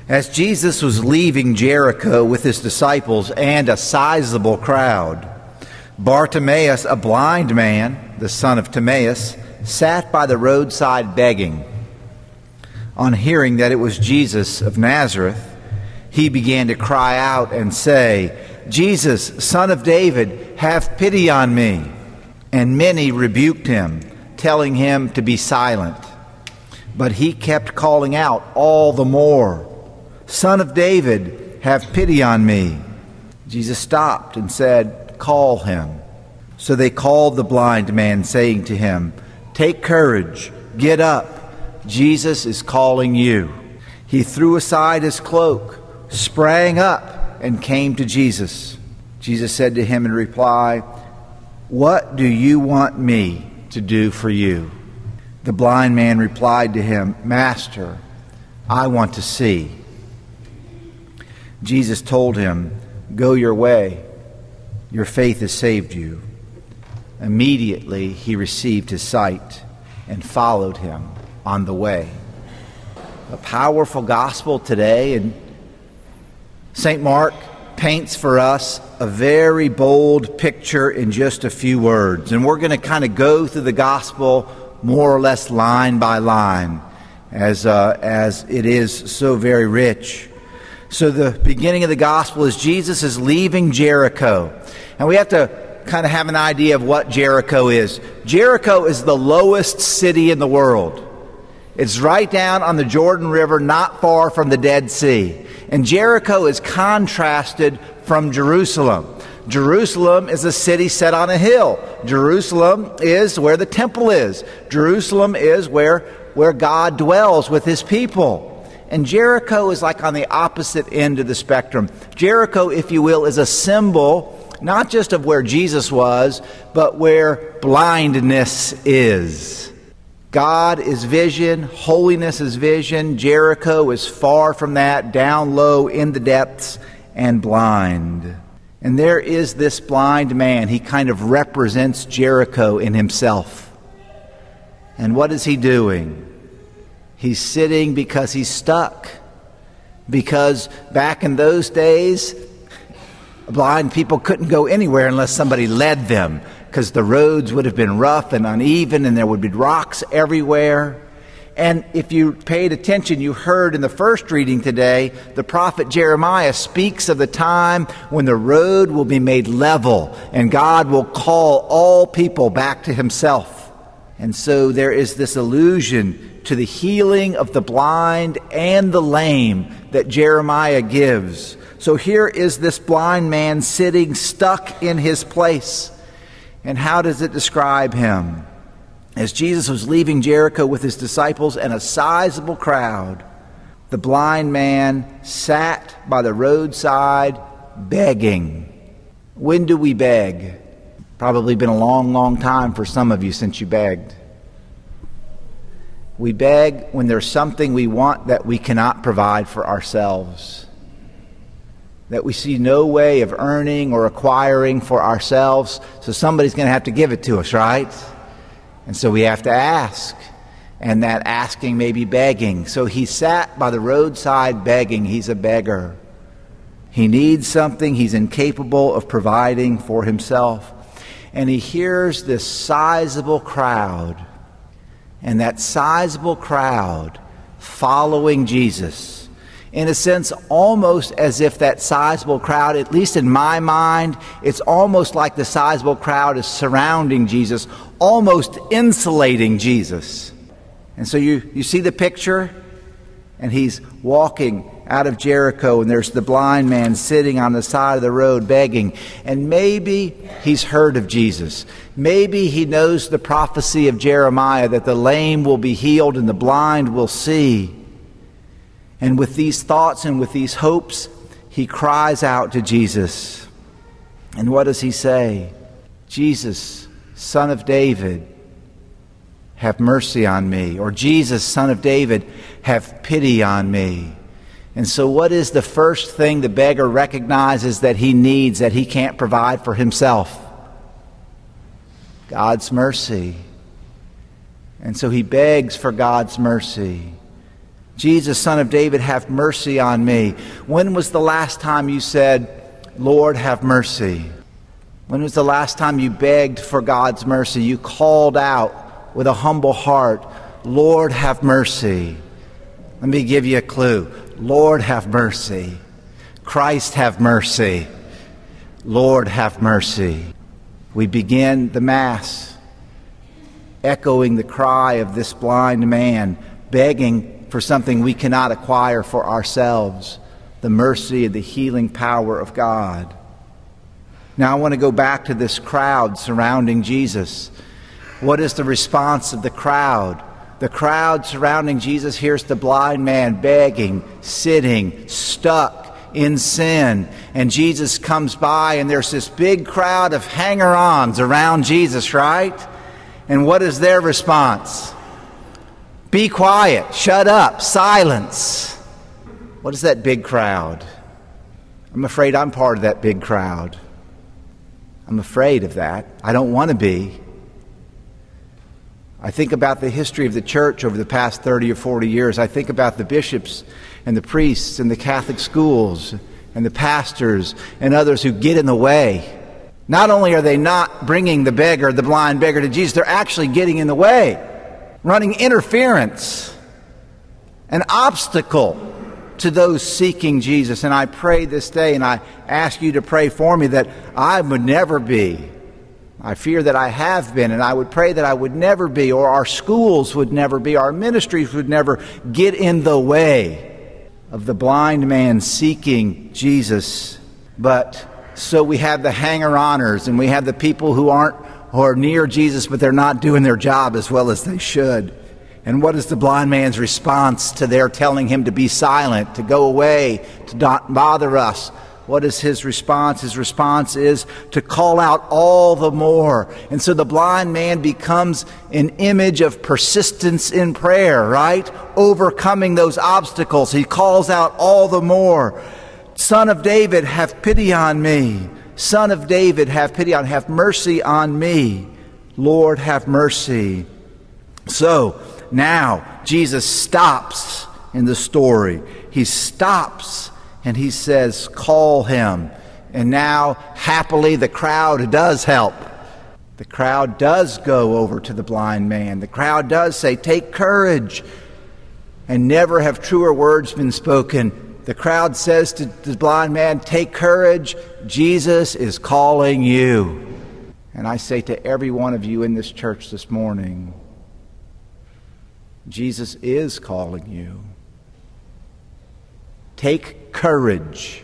As Jesus was leaving Jericho with his disciples and a sizable crowd, Bartimaeus, a blind man, the son of Timaeus, sat by the roadside begging. On hearing that it was Jesus of Nazareth, he began to cry out and say, "Jesus, Son of David, have pity on me." And many rebuked him, telling him to be silent. But he kept calling out all the more, "Son of David, have pity on me." Jesus stopped and said, "Call him." So they called the blind man, saying to him, "Take courage, get up. Jesus is calling you." He threw aside his cloak, sprang up, and came to Jesus. Jesus said to him in reply, "What do you want me to do for you?" The blind man replied to him, "Master, I want to see." Jesus told him, "Go your way. Your faith has saved you." Immediately he received his sight and followed him on the way. A powerful gospel today, and St. Mark paints for us a very bold picture in just a few words. And we're going to kind of go through the gospel more or less line by line as it is so very rich. So the beginning of the gospel is Jesus is leaving Jericho. And we have to kind of have an idea of what Jericho is. Jericho is the lowest city in the world. It's right down on the Jordan River, not far from the Dead Sea. And Jericho is contrasted from Jerusalem. Jerusalem is a city set on a hill. Jerusalem is where the temple is. Jerusalem is where God dwells with his people. And Jericho is like on the opposite end of the spectrum. Jericho, if you will, is a symbol not just of where Jesus was, but where blindness is. God is vision, holiness is vision. Jericho is far from that, down low in the depths and blind. And there is this blind man. He kind of represents Jericho in himself. And what is he doing? He's sitting because he's stuck. Because back in those days, blind people couldn't go anywhere unless somebody led them, because the roads would have been rough and uneven and there would be rocks everywhere. And if you paid attention, you heard in the first reading today, the prophet Jeremiah speaks of the time when the road will be made level and God will call all people back to himself. And so there is this allusion to the healing of the blind and the lame that Jeremiah gives. So here is this blind man sitting stuck in his place. And how does it describe him? As Jesus was leaving Jericho with his disciples and a sizable crowd, the blind man sat by the roadside begging. When do we beg? Probably been a long, long time for some of you since you begged. We beg when there's something we want that we cannot provide for ourselves, that we see no way of earning or acquiring for ourselves, so somebody's going to have to give it to us, right? And so we have to ask, and that asking may be begging. So he sat by the roadside begging. He's a beggar. He needs something he's incapable of providing for himself. And he hears this sizable crowd, and that sizable crowd following Jesus. In a sense, almost as if that sizable crowd, at least in my mind, it's almost like the sizable crowd is surrounding Jesus, almost insulating Jesus. And so you see the picture? And he's walking out of Jericho, and there's the blind man sitting on the side of the road begging. And maybe he's heard of Jesus. Maybe he knows the prophecy of Jeremiah that the lame will be healed and the blind will see. And with these thoughts and with these hopes, he cries out to Jesus. And what does he say? "Jesus, Son of David, have mercy on me." Or, "Jesus, Son of David, have pity on me." And so what is the first thing the beggar recognizes that he needs, that he can't provide for himself? God's mercy. And so he begs for God's mercy. Jesus, Son of David, have mercy on me. When was the last time you said, Lord, have mercy? When was the last time you begged for God's mercy? You called out with a humble heart, Lord, have mercy. Let me give you a clue. Lord, have mercy. Christ, have mercy. Lord, have mercy. We begin the Mass echoing the cry of this blind man, begging for something we cannot acquire for ourselves, the mercy and the healing power of God. Now I want to go back to this crowd surrounding Jesus. What is the response of the crowd? The crowd surrounding Jesus hears the blind man begging, sitting, stuck in sin. And Jesus comes by and there's this big crowd of hanger-ons around Jesus, right? And what is their response? Be quiet, shut up, silence. What is that big crowd? I'm afraid I'm part of that big crowd. I'm afraid of that. I don't want to be. I think about the history of the church over the past 30 or 40 years. I think about the bishops and the priests and the Catholic schools and the pastors and others who get in the way. Not only are they not bringing the beggar, the blind beggar, to Jesus, they're actually getting in the way, running interference, an obstacle to those seeking Jesus. And I pray this day, and I ask you to pray for me, that I would never be. I fear that I have been, and I would pray that I would never be, or our schools would never be, our ministries would never get in the way of the blind man seeking Jesus. But so we have the hanger-oners, and we have the people who are near Jesus, but they're not doing their job as well as they should. And what is the blind man's response to their telling him to be silent, to go away, to not bother us? What is his response? His response is to call out all the more. And so the blind man becomes an image of persistence in prayer, right? Overcoming those obstacles. He calls out all the more. Son of David, have pity on me. Son of David, have pity on me. Have mercy on me. Lord, have mercy. So, now, Jesus stops in the story. He stops and he says, call him. And now, happily, the crowd does help. The crowd does go over to the blind man. The crowd does say, take courage. And never have truer words been spoken. The crowd says to the blind man, take courage. Jesus is calling you. And I say to every one of you in this church this morning, Jesus is calling you. Take courage.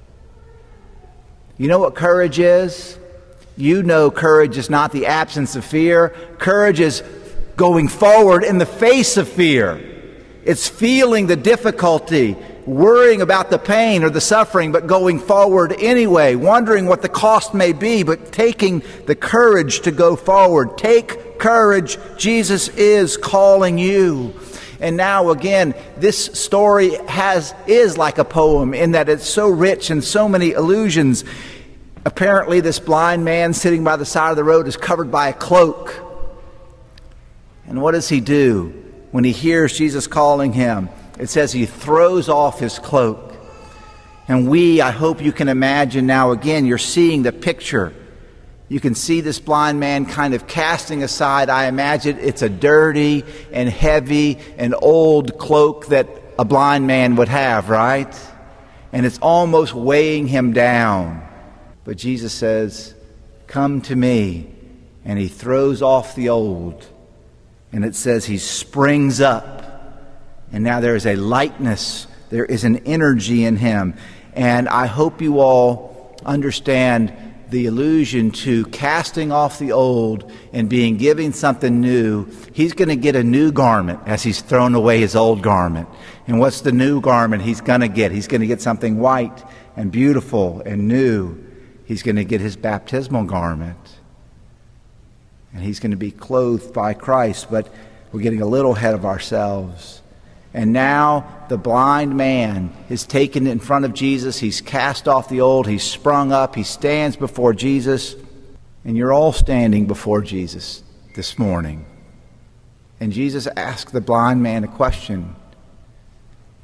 You know what courage is? You know courage is not the absence of fear. Courage is going forward in the face of fear. It's feeling the difficulty, worrying about the pain or the suffering, but going forward anyway, wondering what the cost may be, but taking the courage to go forward. Take courage. Jesus is calling you. And now again, this story is like a poem in that it's so rich and so many allusions. Apparently this blind man sitting by the side of the road is covered by a cloak. And what does he do when he hears Jesus calling him? It says he throws off his cloak. And I hope you can imagine now again, you're seeing the picture. You can see this blind man kind of casting aside. I imagine it's a dirty and heavy and old cloak that a blind man would have, right? And it's almost weighing him down. But Jesus says, come to me. And he throws off the old. And it says he springs up. And now there is a lightness. There is an energy in him. And I hope you all understand the allusion to casting off the old and giving something new. He's going to get a new garment as he's thrown away his old garment. And what's the new garment he's going to get? He's going to get something white and beautiful and new. He's going to get his baptismal garment. And he's going to be clothed by Christ. But we're getting a little ahead of ourselves. And now the blind man is taken in front of Jesus. He's cast off the old. He's sprung up. He stands before Jesus. And you're all standing before Jesus this morning. And Jesus asked the blind man a question.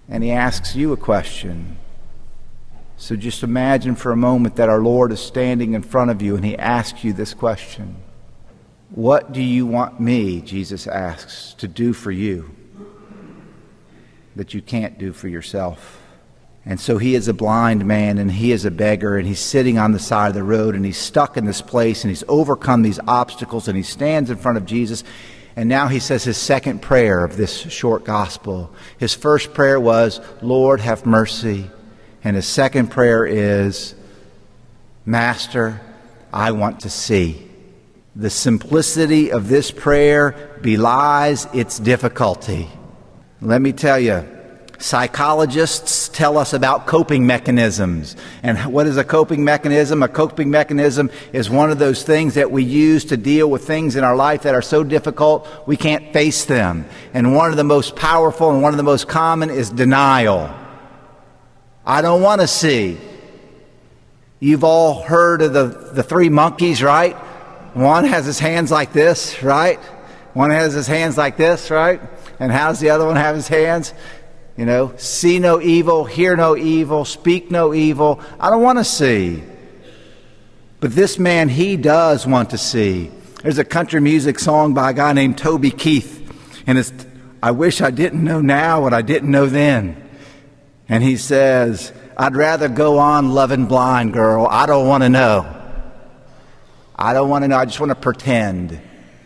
And he asks you a question. So just imagine for a moment that our Lord is standing in front of you and he asks you this question. What do you want me, Jesus asks, to do for you that you can't do for yourself? And so he is a blind man and he is a beggar and he's sitting on the side of the road and he's stuck in this place and he's overcome these obstacles and he stands in front of Jesus. And now he says his second prayer of this short gospel. His first prayer was, Lord, have mercy. And his second prayer is, Master, I want to see. The simplicity of this prayer belies its difficulty. Let me tell you, psychologists tell us about coping mechanisms. And what is a coping mechanism? A coping mechanism is one of those things that we use to deal with things in our life that are so difficult we can't face them. And one of the most powerful and one of the most common is denial. I don't want to see. You've all heard of the three monkeys, right? One has his hands like this, right? One has his hands like this, right? And how does the other one have his hands? You know, see no evil, hear no evil, speak no evil. I don't want to see. But this man, he does want to see. There's a country music song by a guy named Toby Keith. And it's, I wish I didn't know now what I didn't know then. And he says, I'd rather go on loving blind, girl. I don't want to know. I don't want to know. I just want to pretend.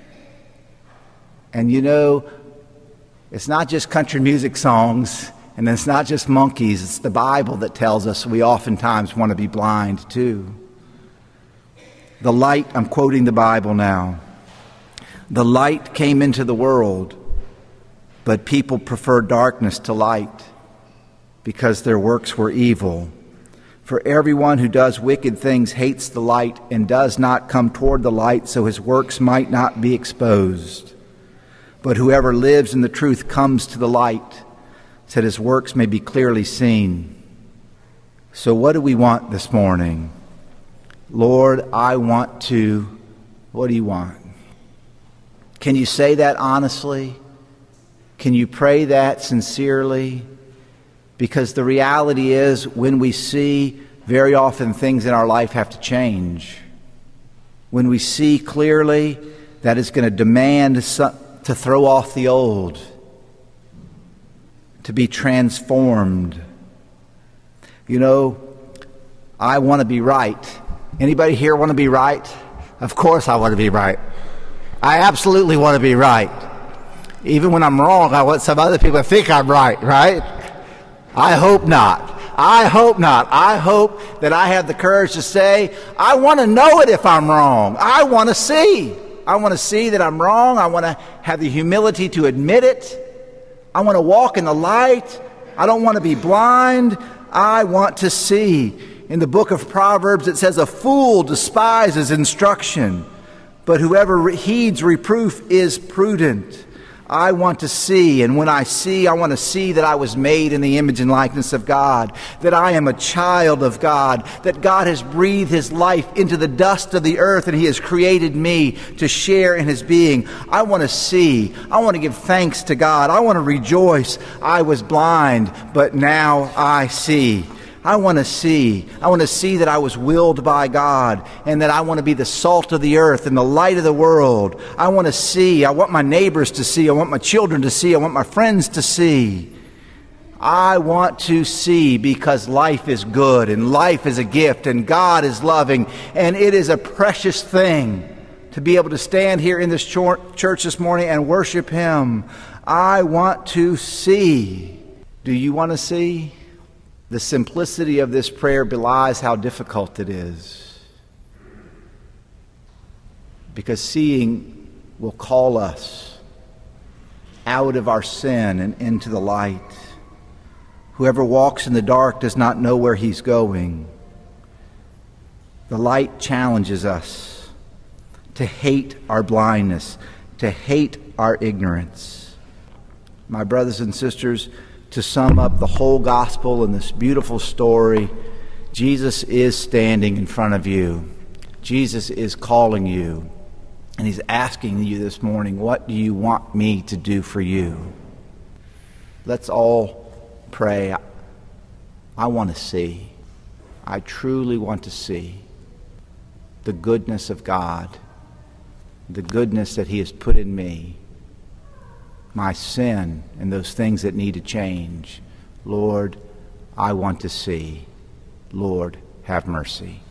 And you know, it's not just country music songs, and it's not just monkeys. It's the Bible that tells us we oftentimes want to be blind too. The light, I'm quoting the Bible now. The light came into the world, but people preferred darkness to light because their works were evil. For everyone who does wicked things hates the light and does not come toward the light, so his works might not be exposed. But whoever lives in the truth comes to the light, so that his works may be clearly seen. So what do we want this morning? Lord, I want to... What do you want? Can you say that honestly? Can you pray that sincerely? Because the reality is, when we see, very often things in our life have to change. When we see clearly, that is going to demand to throw off the old, to be transformed. You know, I want to be right. Anybody here want to be right? Of course I want to be right. I absolutely want to be right. Even when I'm wrong, I want some other people to think I'm right, right? I hope not. I hope not. I hope that I have the courage to say, I want to know it if I'm wrong. I want to see. I want to see that I'm wrong. I want to have the humility to admit it. I want to walk in the light. I don't want to be blind. I want to see. In the book of Proverbs, it says, a fool despises instruction, but whoever heeds reproof is prudent. I want to see, and when I see, I want to see that I was made in the image and likeness of God, that I am a child of God, that God has breathed His life into the dust of the earth and He has created me to share in His being. I want to see. I want to give thanks to God. I want to rejoice. I was blind, but now I see. I want to see. I want to see that I was willed by God and that I want to be the salt of the earth and the light of the world. I want to see. I want my neighbors to see. I want my children to see. I want my friends to see. I want to see because life is good and life is a gift and God is loving and it is a precious thing to be able to stand here in this church this morning and worship Him. I want to see. Do you want to see? The simplicity of this prayer belies how difficult it is. Because seeing will call us out of our sin and into the light. Whoever walks in the dark does not know where he's going. The light challenges us to hate our blindness, to hate our ignorance. My brothers and sisters, to sum up the whole gospel in this beautiful story, Jesus is standing in front of you. Jesus is calling you. And He's asking you this morning, what do you want me to do for you? Let's all pray, I want to see. I truly want to see the goodness of God, the goodness that He has put in me, my sin and those things that need to change. Lord, I want to see. Lord, have mercy.